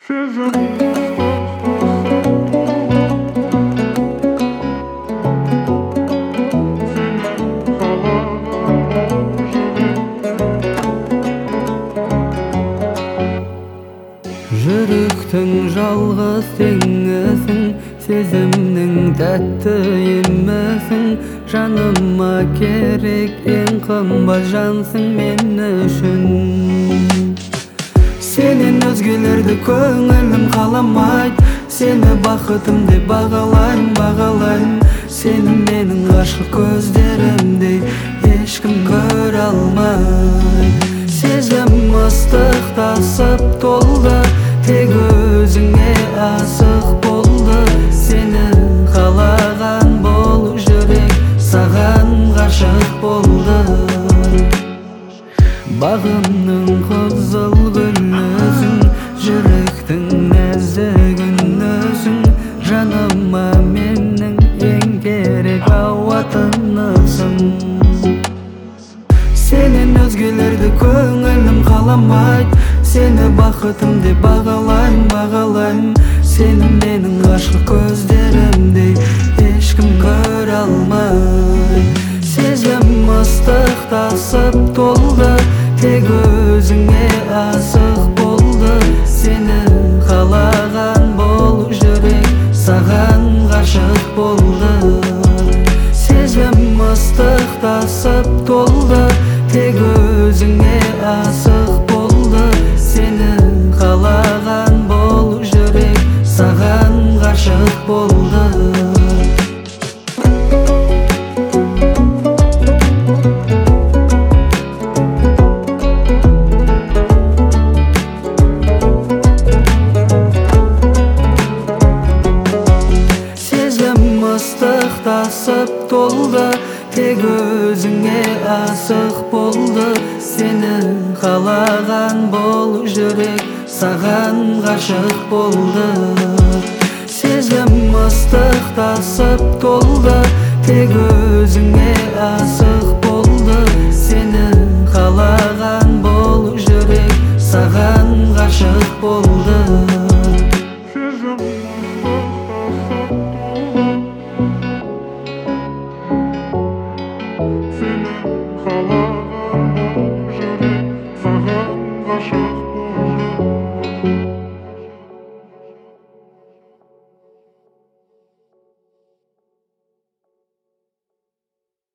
Жүректің жалғыз теңізің, сезімнің тәтті емісің, жаныма керек ең қымбат жансың мен үшін. Сенен өзгелерді көңілім қаламайды, сені бақытым деп бағалайым. Сені менің ғашық көздерімдей ешкім көре алмайды. Сезім ыстық тасып толды, тек өзіңе асық болды. Сені қалаған бұл жүрек саған ғашық болды. Бағымның қызыл гүлісің, жүректің нәзік үнісің, жаныма менің ең керек ауа тынысың. Сенен өзгелерді көңілім қаламайды, сені бақытым деп бағалайым. Сені менің ғашық көздерімдей ешкім көре алмайды. Сезім ыстық тасып толды, тек өзіңе асық болды. Сені қалаған бұл жүрек саған ғашық болды. Сезім ыстық тасып толды, тек өзіңе асық болды. Сені қалаған бұл жүрек саған ғашық болды. Ыстық тасып толды, тек өзіңе асық болды. Сені қалаған бұл жүрек саған ғашық болды. Сезім ыстық тасып толды, тек өзіңе асық болды. Сені қалаған бұл жүрек саған ғашық болды. Seni қалаған бұл жүрек саған ғашық